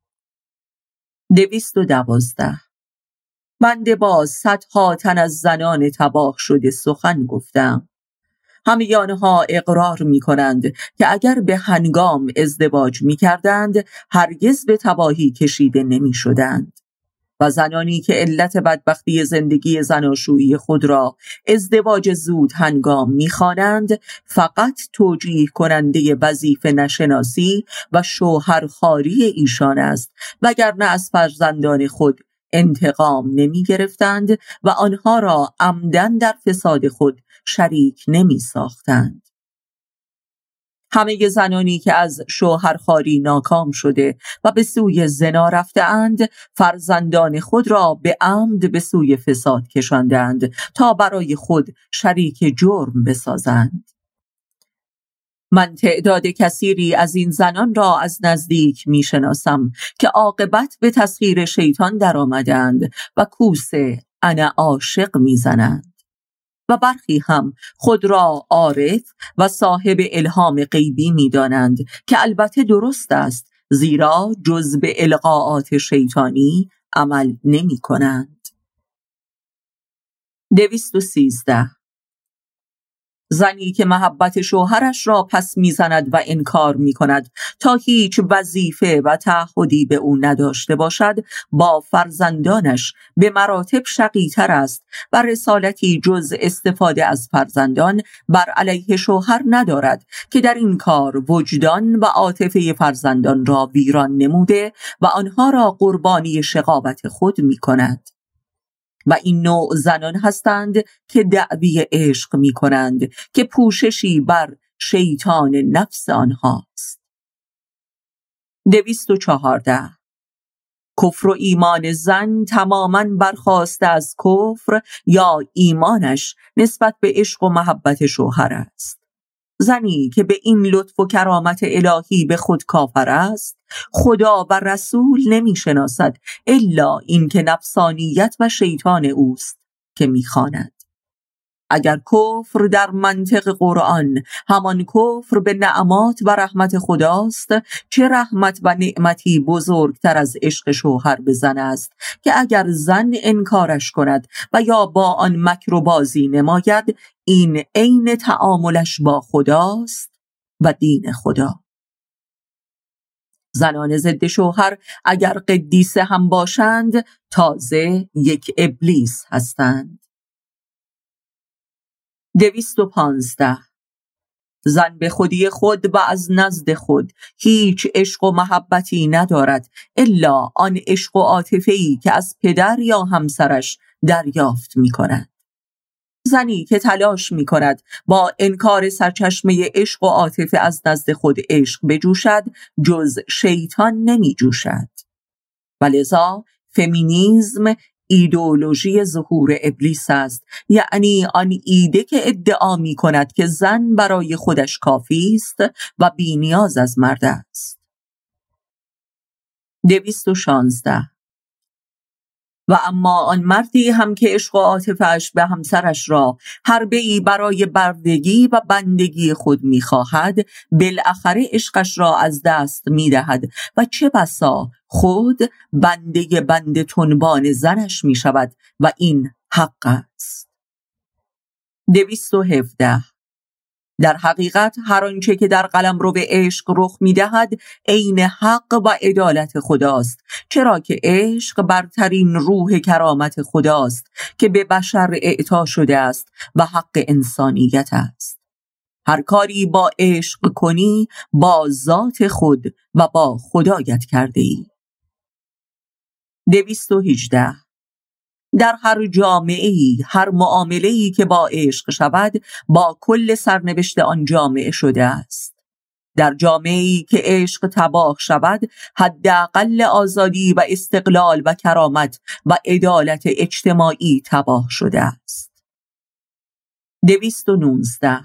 دویست و دوازده. بنده با صدها تن از زنان تباه شده سخن گفتم. همه آنها اقرار می کنند که اگر به هنگام ازدواج می کردند هرگز به تباهی کشیده نمی شدند. و زنانی که علت بدبختی زندگی زناشویی خود را ازدواج زود هنگام می‌خوانند فقط توجیه کننده وظیفه نشناسی و شوهرخواری ایشان است، وگرنه از فرزندان خود انتقام نمی گرفتند و آنها را عمدن در فساد خود شریک نمی ساختند. همه زنانی که از شوهرخواری ناکام شده و به سوی زنا رفته‌اند، فرزندان خود را به عمد به سوی فساد کشاندند تا برای خود شریک جرم بسازند. من تعداد کثیری از این زنان را از نزدیک می شناسم که عاقبت به تسخیر شیطان در آمدند و کوس انا عاشق می زنند. و برخی هم خود را عارف و صاحب الهام غیبی می دانند که البته درست است، زیرا جز به القاءات شیطانی عمل نمی کنند. دویست و سیزده. زنی که محبت شوهرش را پس میزند و انکار می کند تا هیچ وظیفه و تعهدی به او نداشته باشد، با فرزندانش به مراتب شقی‌تر است و رسالتی جز استفاده از فرزندان بر علیه شوهر ندارد که در این کار وجدان و عاطفه فرزندان را ویران نموده و آنها را قربانی شقاوت خود می کند. و این نوع زنان هستند که دعوی عشق می کنند که پوششی بر شیطان نفس آنهاست. دویست و چهارده. کفر و ایمان زن تماماً برخاسته از کفر یا ایمانش نسبت به عشق و محبت شوهر است. زنی که به این لطف و کرامت الهی به خود کافر است، خدا و رسول نمی شناسد الا این که نفسانیت و شیطان اوست که می خواند. اگر کفر در منطق قرآن همان کفر به نعمات و رحمت خداست، چه رحمت و نعمتی بزرگتر از عشق شوهر به زن است که اگر زن انکارش کند و یا با آن مکر و بازی نماید، این عین تعاملش با خداست و دین خدا. زنان ضد شوهر اگر قدیسه هم باشند، تازه یک ابلیس هستند. دویست و پانزده. زن به خودی خود و از نزد خود هیچ عشق و محبتی ندارد الا آن عشق و عاطفه‌ای که از پدر یا همسرش دریافت می کند. زنی که تلاش می کند با انکار سرچشمه عشق و عاطفه از نزد خود عشق بجوشد، جز شیطان نمی جوشد. ولذا فمینیسم ایدئولوژی ظهور ابلیس است، یعنی آن ایده که ادعا می کند که زن برای خودش کافی است و بی نیاز از مرد است. دویست و شانزده. و اما آن مردی هم که عشق و عاطفه‌اش به همسرش را حربه‌ای برای بردگی و بندگی خود می‌خواهد، بالاخره عشقش را از دست می‌دهد و چه بسا خود بنده بنده تنبان زنش می‌شود و این حق است. دویست و هفده. در حقیقت هر آنچه که در قلمرو عشق رخ می‌دهد عین حق و عدالت خداست، چرا که عشق برترین روح کرامت خداست که به بشر اعطا شده است و حق انسانیت است. هر کاری با عشق کنی با ذات خود و با خدایت کرده ای. دویست و هجده. در هر جامعه‌ای هر معامله‌ای که با عشق شود با کل سرنوشت آن جامعه شده است. در جامعه‌ای که عشق تباه شود حداقل آزادی و استقلال و کرامت و عدالت اجتماعی تباه شده است. دویست و نوزده.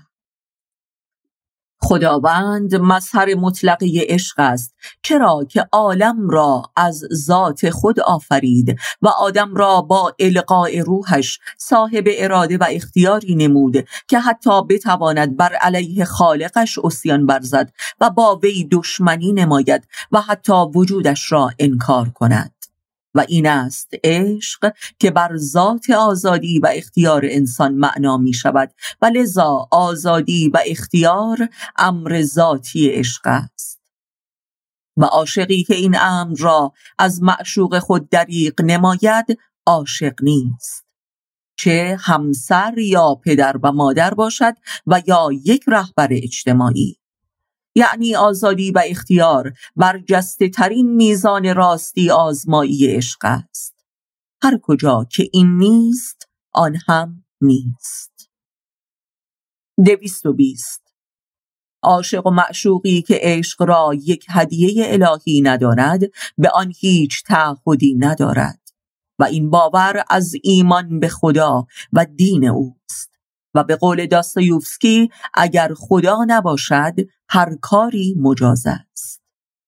خداوند مظهر مطلقه عشق است، چرا که عالم را از ذات خود آفرید و آدم را با القاء روحش صاحب اراده و اختیاری نمود که حتی بتواند بر علیه خالقش عصیان ورزد و با وی دشمنی نماید و حتی وجودش را انکار کند. و این است عشق که بر ذات آزادی و اختیار انسان معنا می شود و لذا آزادی و اختیار امر ذاتی عشق است. و عاشقی که این امر را از معشوق خود دریغ نماید عاشق نیست، چه همسر یا پدر و مادر باشد و یا یک رهبر اجتماعی. یعنی آزادی و اختیار برجسته ترین میزان راستی آزمایی عشق است. هر کجا که این نیست آن هم نیست. دویست و بیست. عاشق و معشوقی که عشق را یک هدیه الهی نداند به آن هیچ تعهدی ندارد و این باور از ایمان به خدا و دین اوست. و به قول داستایوفسکی اگر خدا نباشد هر کاری مجاز است.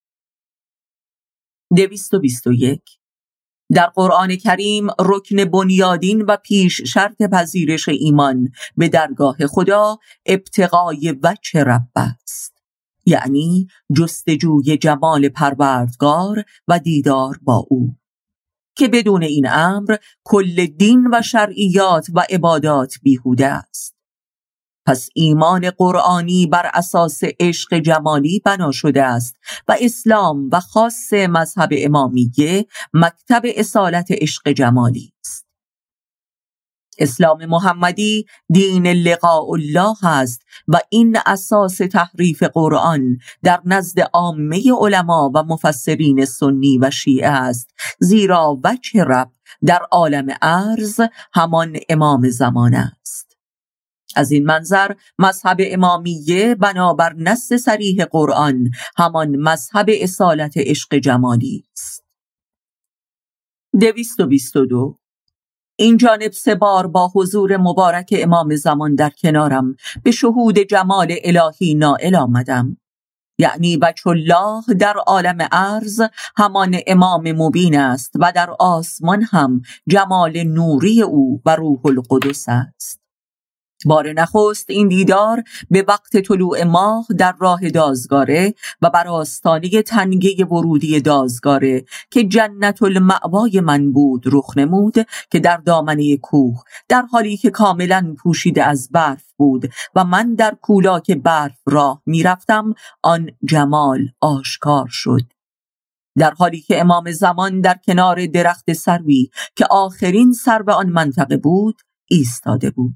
دویست و بیست و یک. در قرآن کریم رکن بنیادین و پیش شرط پذیرش ایمان به درگاه خدا ابتغای وجه رب است، یعنی جستجوی جمال پروردگار و دیدار با او، که بدون این امر کل دین و شرعیات و عبادات بیهوده است. پس ایمان قرآنی بر اساس عشق جمالی بنا شده است و اسلام و خاص مذهب امامیه مکتب اصالت عشق جمالی است. اسلام محمدی دین لقاء الله است و این اساس تحریف قرآن در نزد عامه علما و مفسرین سنی و شیعه است، زیرا وجه رب در عالم ارض همان امام زمان است. از این منظر مذهب امامیه بنابر نص صریح قرآن همان مذهب اصالت عشق جمالی است. دویست و بیست و دو. این جانب سه بار با حضور مبارک امام زمان در کنارم به شهود جمال الهی نائل آمدم، یعنی وجه الله در عالم ارض همان امام مبین است و در آسمان هم جمال نوری او و روح القدس است. بار نخست این دیدار به وقت طلوع ماه در راه دازگاره و بر آستانه تنگه ورودی دازگاره که جنت المأوای من بود رخ نمود، که در دامنه کوه در حالی که کاملا پوشیده از برف بود و من در کولاک برف راه می رفتم آن جمال آشکار شد. در حالی که امام زمان در کنار درخت سروی که آخرین سرو آن منطقه بود ایستاده بود.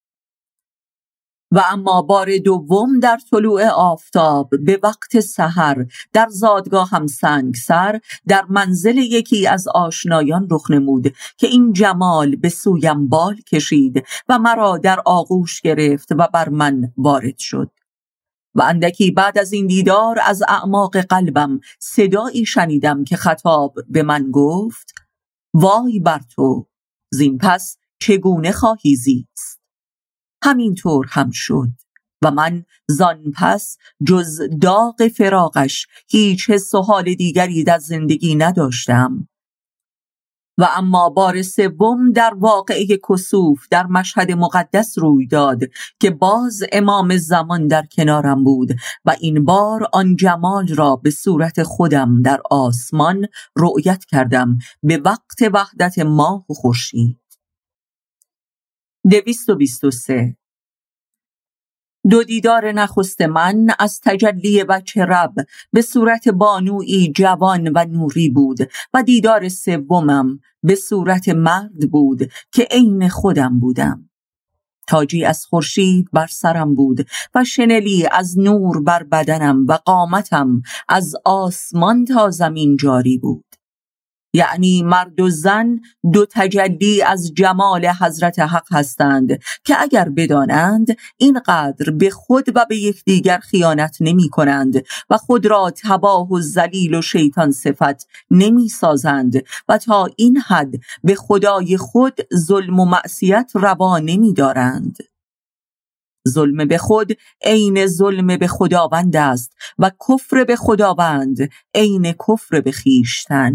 و اما بار دوم در طلوع آفتاب به وقت سحر در زادگاه هم سنگسر در منزل یکی از آشنایان رخ نمود که این جمال به سویم بال کشید و مرا در آغوش گرفت و بر من وارد شد. و اندکی بعد از این دیدار از اعماق قلبم صدایی شنیدم که خطاب به من گفت: وای بر تو، زین پس چگونه خواهی زیست؟ همینطور هم شد و من زان پس جز داغ فراقش هیچ حس و حال دیگری در زندگی نداشتم. و اما بار سوم در واقعه کسوف در مشهد مقدس روی داد که باز امام زمان در کنارم بود و این بار آن جمال را به صورت خودم در آسمان رؤیت کردم به وقت وحدت ماه و خورشید. دویست و بیست و سه. دو دیدار نخست من از تجلی وجه رب به صورت بانویی جوان و نوری بود و دیدار سومم به صورت مرد بود که عین خودم بودم. تاجی از خورشید بر سرم بود و شنلی از نور بر بدنم و قامتم از آسمان تا زمین جاری بود. یعنی مرد و زن دو تجلی از جمال حضرت حق هستند که اگر بدانند اینقدر به خود و به یکدیگر خیانت نمی کنند و خود را تباه و ذلیل و شیطان صفت نمی سازند و تا این حد به خدای خود ظلم و معصیت روا نمی دارند. ظلم به خود عین ظلم به خداوند است و کفر به خداوند عین کفر به خویشتن.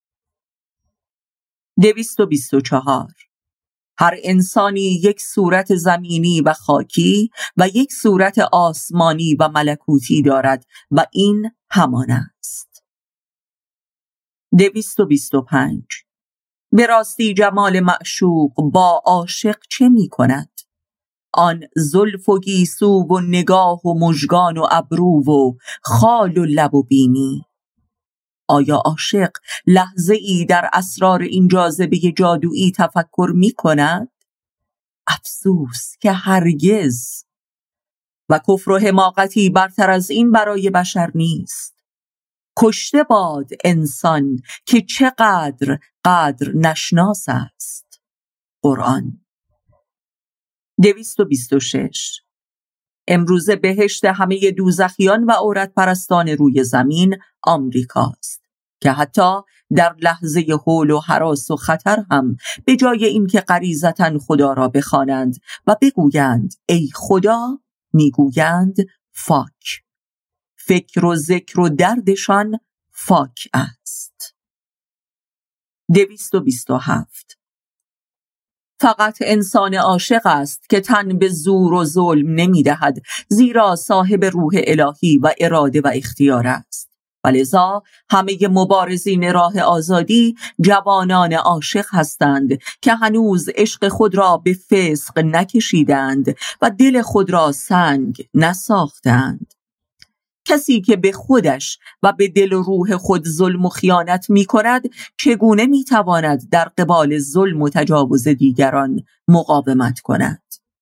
دویست و بیست و چهار. هر انسانی یک صورت زمینی و خاکی و یک صورت آسمانی و ملکوتی دارد و این همان است. دویست و بیست و پنج. به راستی جمال معشوق با عاشق چه می کند؟ آن زلف و گیسو و نگاه و مژگان و ابرو و خال و لب و بینی. آیا عاشق لحظه ای در اسرار این جاذبه جادویی تفکر می کند؟ افسوس که هرگز. و کفر و حماقتی برتر از این برای بشر نیست. کشته باد انسان که چقدر قدر نشناس است. قرآن. دویست و بیست و شش. امروزه بهشت همه دوزخیان و عورت پرستان روی زمین آمریکاست که حتی در لحظه هول و هراس و خطر هم به جای اینکه غریزتاً خدا را بخوانند و بگویند ای خدا، میگویند فاک. فکر و ذکر و دردشان فاک است. دویست و بیست و هفت. فقط انسان عاشق است که تن به زور و ظلم نمی دهد، زیرا صاحب روح الهی و اراده و اختیار است. ولذا همه مبارزین راه آزادی جوانان عاشق هستند که هنوز عشق خود را به فسق نکشیدند و دل خود را سنگ نساختند. کسی که به خودش و به دل و روح خود ظلم و خیانت می کند چگونه می تواند در قبال ظلم و تجاوز دیگران مقاومت کند؟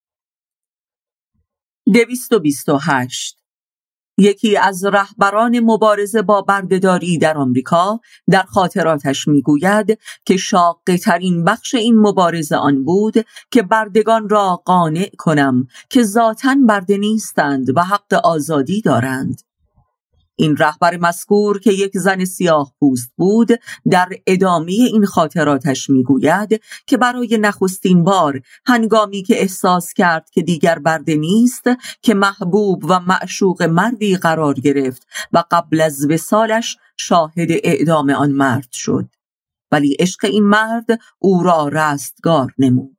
دویست و بیست و هشت. یکی از رهبران مبارزه با بردهداری در آمریکا در خاطراتش میگوید که شاق ترین بخش این مبارزه آن بود که بردگان را قانع کنم که ذاتاً برده نیستند و حق آزادی دارند. این رهبر مذکور که یک زن سیاه پوست بود در ادامه این خاطراتش میگوید که برای نخستین بار هنگامی که احساس کرد که دیگر برده نیست که محبوب و معشوق مردی قرار گرفت و قبل از وصالش شاهد اعدام آن مرد شد، ولی عشق این مرد او را رستگار نمود.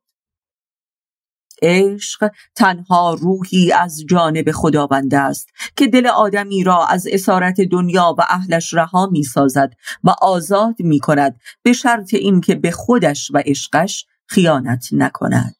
عشق تنها روحی از جانب خداوند است که دل آدمی را از اسارت دنیا و اهلش رها می سازد و آزاد می کند، به شرط این که به خودش و عشقش خیانت نکند.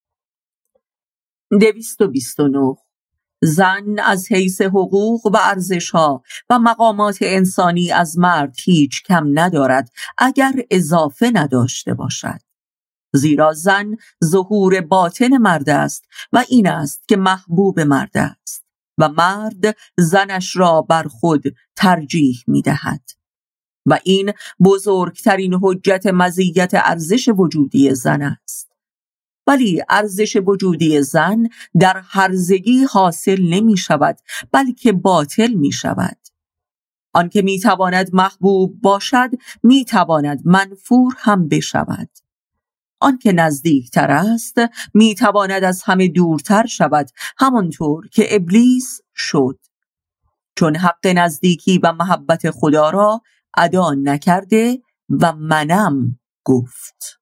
دویست و بیست و نه. زن از حیث حقوق و ارزش‌ها و مقامات انسانی از مرد هیچ کم ندارد اگر اضافه نداشته باشد، زیرا زن ظهور باطن مرد است و این است که محبوب مرد است و مرد زنش را بر خود ترجیح می دهد و این بزرگترین حجت مزیت ارزش وجودی زن است. ولی ارزش وجودی زن در هرزگی حاصل نمی شود بلکه باطل می شود. آنکه میتواند محبوب باشد میتواند منفور هم بشود. آنکه نزدیکتر است میتواند از همه دورتر شود، همانطور که ابلیس شد، چون حق نزدیکی و محبت خدا را ادا نکرده و منم گفت.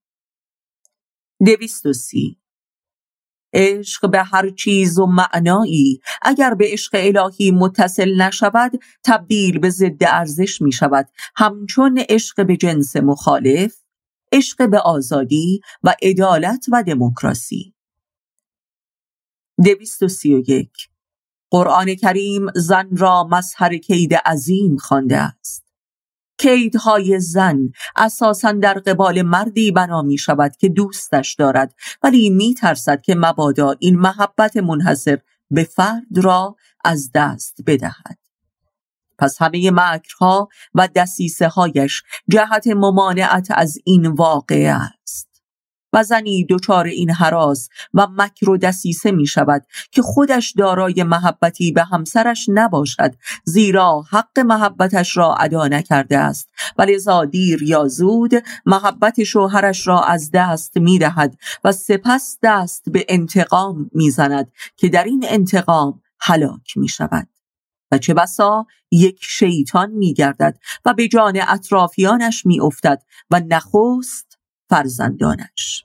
دویست و سی. عشق به هر چیز و معنایی اگر به عشق الهی متصل نشود تبدیل به ضد ارزش می شود، همچون عشق به جنس مخالف، عشق به آزادی و عدالت و دموکراسی. دویست و سی و یک. قرآن کریم زن را مظهر کید عظیم خوانده است. کیدهای زن اساساً در قبال مردی بنا می شود که دوستش دارد ولی می ترسد که مبادا این محبت منحصر به فرد را از دست بدهد. پس همه مکرها و دسیسه هایش جهت ممانعت از این واقعه است و زنی دچار این هراس و مکر و دسیسه می شود که خودش دارای محبتی به همسرش نباشد، زیرا حق محبتش را ادا نکرده است و لذا دیر یا زود محبت شوهرش را از دست می دهد و سپس دست به انتقام می زند که در این انتقام هلاک می شود و چه بسا یک شیطان می گردد و به جان اطرافیانش می افتد و نخست فرزندانش.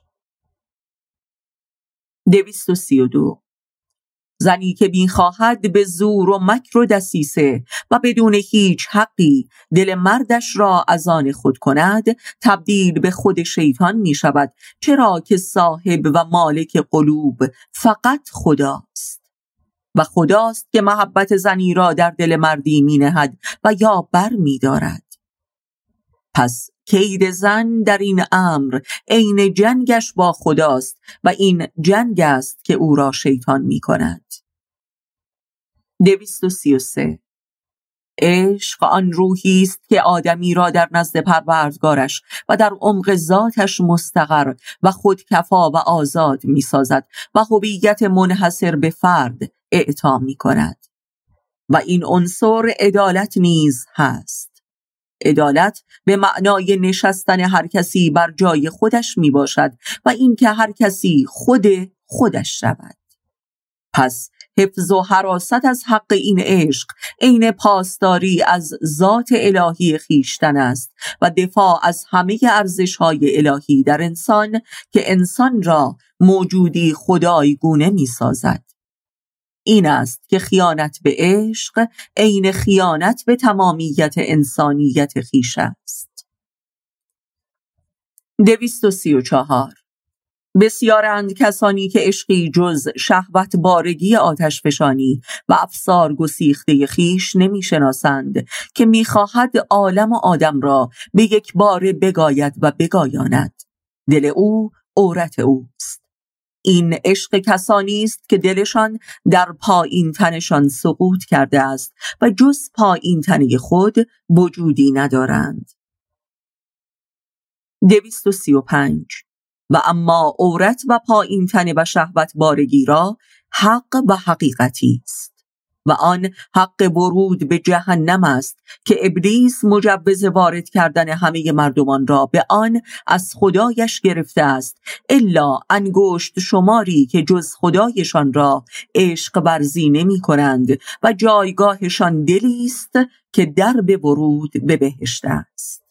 دویست و سی و دو. زنی که می‌خواهد به زور و مکر و دسیسه و بدون هیچ حقی دل مردش را از آن خود کند تبدیل به خود شیطان می شود، چرا که صاحب و مالک قلوب فقط خداست و خداست که محبت زنی را در دل مردی می نهد و یا بر می دارد. پس کید زن در این امر عین جنگش با خداست و این جنگ است که او را شیطان می کند. دویست و سی و سه. عشق آن روحی است که آدمی را در نزد پروردگارش و در عمق ذاتش مستقر و خودکفا و آزاد می سازد و هویت منحصر به فرد اعطا می کند. و این عنصر عدالت نیز هست. عدالت به معنای نشستن هر کسی بر جای خودش می باشد و این که هر کسی خود خودش شود. پس حفظ و حراست از حق این عشق عین پاسداری از ذات الهی خیشتن است و دفاع از همه ارزش‌های الهی در انسان که انسان را موجودی خدای گونه می سازد. این است که خیانت به عشق عین خیانت به تمامیت انسانیت خویش است. دویست و سی و چهار. بسیارند کسانی که عشقی جز شهوت بارگی آتش فشانی و افسار گسیخته خویش نمی شناسند که می خواهد عالم و آدم را به یک بار بگاید و بگایاند. دل او عورت اوست. این عشق کسانی است که دلشان در پایین تنشان سقوط کرده است و جز پایین تنه خود وجودی ندارند. دویست و سی و پنج. و اما عورت و پایین تنه و شهوت بارگی را حق و حقیقتی است و آن حق ورود به جهنم است که ابلیس مجوز وارد کردن همه مردمان را به آن از خدایش گرفته است، الا انگشت شماری که جز خدایشان را عشق ورزی نمی کنند و جایگاهشان دلی است که در به ورود به بهشت است.